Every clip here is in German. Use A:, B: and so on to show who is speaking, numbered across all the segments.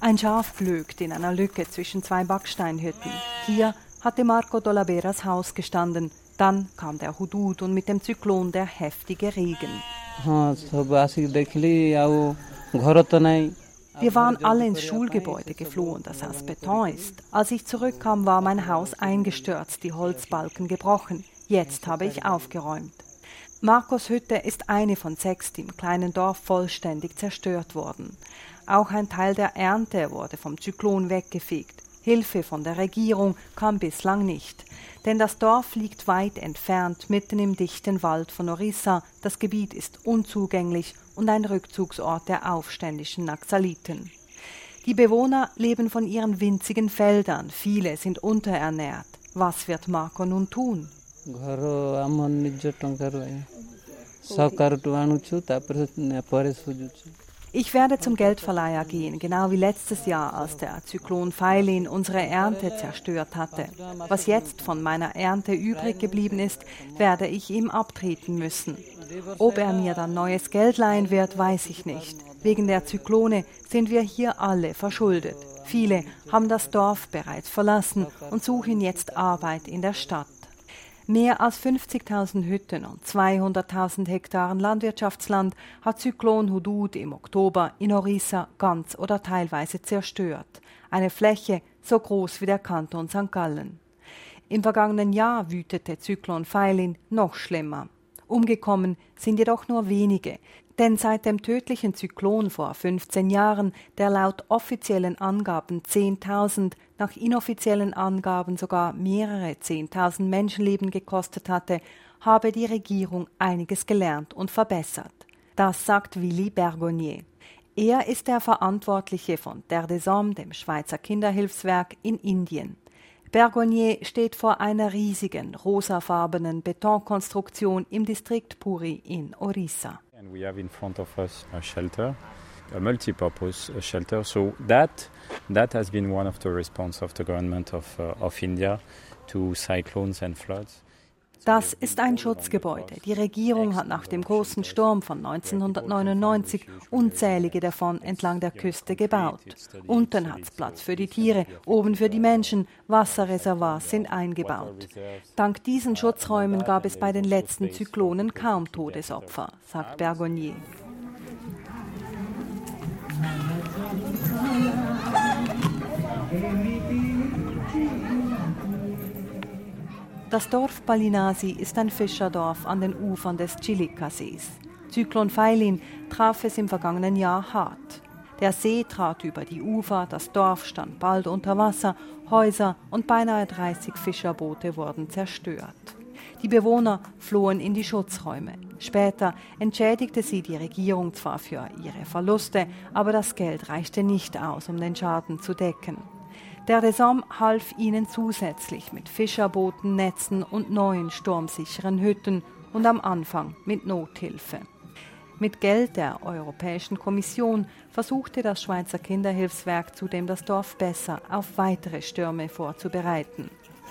A: Ein Schaf blökt in einer Lücke zwischen zwei Backsteinhütten. Hier hatte Marco Dolaveras Haus gestanden. Dann kam der Hudud und mit dem Zyklon der heftige Regen. Wir waren alle ins Schulgebäude geflohen, das aus Beton ist. Als ich zurückkam, war mein Haus eingestürzt, die Holzbalken gebrochen. Jetzt habe ich aufgeräumt. Marcos Hütte ist eine von 6, die im kleinen Dorf vollständig zerstört wurden. Auch ein Teil der Ernte wurde vom Zyklon weggefegt. Hilfe von der Regierung kam bislang nicht. Denn das Dorf liegt weit entfernt, mitten im dichten Wald von Orissa. Das Gebiet ist unzugänglich und ein Rückzugsort der aufständischen Naxaliten. Die Bewohner leben von ihren winzigen Feldern. Viele sind unterernährt. Was wird Marco nun tun? Ich werde zum Geldverleiher gehen, genau wie letztes Jahr, als der Zyklon Failin unsere Ernte zerstört hatte. Was jetzt von meiner Ernte übrig geblieben ist, werde ich ihm abtreten müssen. Ob er mir dann neues Geld leihen wird, weiß ich nicht. Wegen der Zyklone sind wir hier alle verschuldet. Viele haben das Dorf bereits verlassen und suchen jetzt Arbeit in der Stadt. Mehr als 50.000 Hütten und 200.000 Hektaren Landwirtschaftsland hat Zyklon Hudud im Oktober in Orissa ganz oder teilweise zerstört. Eine Fläche so groß wie der Kanton St. Gallen. Im vergangenen Jahr wütete Zyklon Failin noch schlimmer. Umgekommen sind jedoch nur wenige, denn seit dem tödlichen Zyklon vor 15 Jahren, der laut offiziellen Angaben 10.000, nach inoffiziellen Angaben sogar mehrere 10.000 Menschenleben gekostet hatte, habe die Regierung einiges gelernt und verbessert. Das sagt Willy Bergonier. Er ist der Verantwortliche von Terre des Hommes, dem Schweizer Kinderhilfswerk in Indien. Bergonier steht vor einer riesigen, rosafarbenen Betonkonstruktion im Distrikt Puri in Orissa.
B: And we have in front of us a shelter, a multi-purpose shelter. So that has been one of the response of the government of India to cyclones and floods.
A: Das ist ein Schutzgebäude. Die Regierung hat nach dem großen Sturm von 1999 unzählige davon entlang der Küste gebaut. Unten hat es Platz für die Tiere, oben für die Menschen. Wasserreservoirs sind eingebaut. Dank diesen Schutzräumen gab es bei den letzten Zyklonen kaum Todesopfer, sagt Bergonier. Das Dorf Balinasi ist ein Fischerdorf an den Ufern des Chilika-Sees. Zyklon Failin traf es im vergangenen Jahr hart. Der See trat über die Ufer, das Dorf stand bald unter Wasser, Häuser und beinahe 30 Fischerboote wurden zerstört. Die Bewohner flohen in die Schutzräume. Später entschädigte sie die Regierung zwar für ihre Verluste, aber das Geld reichte nicht aus, um den Schaden zu decken. Terre des Hommes half ihnen zusätzlich mit Fischerbooten, Netzen und neuen sturmsicheren Hütten und am Anfang mit Nothilfe. Mit Geld der Europäischen Kommission versuchte das Schweizer Kinderhilfswerk zudem das Dorf besser auf weitere Stürme vorzubereiten.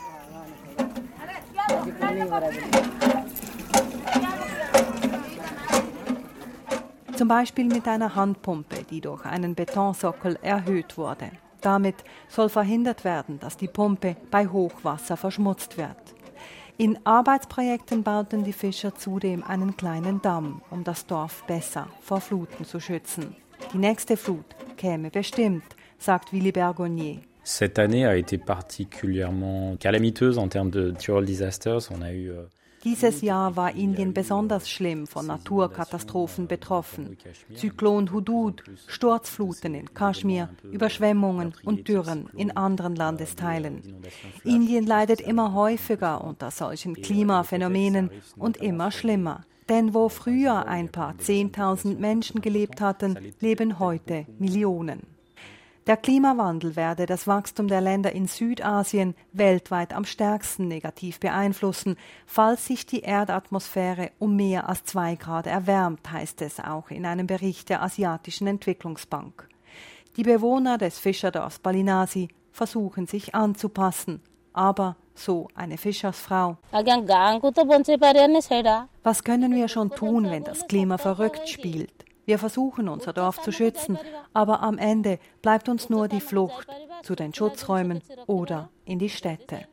A: Zum Beispiel mit einer Handpumpe, die durch einen Betonsockel erhöht wurde. Damit soll verhindert werden, dass die Pumpe bei Hochwasser verschmutzt wird. In Arbeitsprojekten bauten die Fischer zudem einen kleinen Damm, um das Dorf besser vor Fluten zu schützen. Die nächste Flut käme bestimmt, sagt Willy Bergonier.
B: Cette année a été particulièrement calamiteuse en termes de natural disasters. On a eu
A: Dieses Jahr war Indien besonders schlimm von Naturkatastrophen betroffen. Zyklon Hudud, Sturzfluten in Kaschmir, Überschwemmungen und Dürren in anderen Landesteilen. Indien leidet immer häufiger unter solchen Klimaphänomenen und immer schlimmer. Denn wo früher ein paar 10.000 Menschen gelebt hatten, leben heute Millionen. Der Klimawandel werde das Wachstum der Länder in Südasien weltweit am stärksten negativ beeinflussen, falls sich die Erdatmosphäre um mehr als 2 Grad erwärmt, heißt es auch in einem Bericht der Asiatischen Entwicklungsbank. Die Bewohner des Fischerdorfs Balinasi versuchen sich anzupassen, aber so eine Fischersfrau. Was können wir schon tun, wenn das Klima verrückt spielt? Wir versuchen, unser Dorf zu schützen, aber am Ende bleibt uns nur die Flucht zu den Schutzräumen oder in die Städte.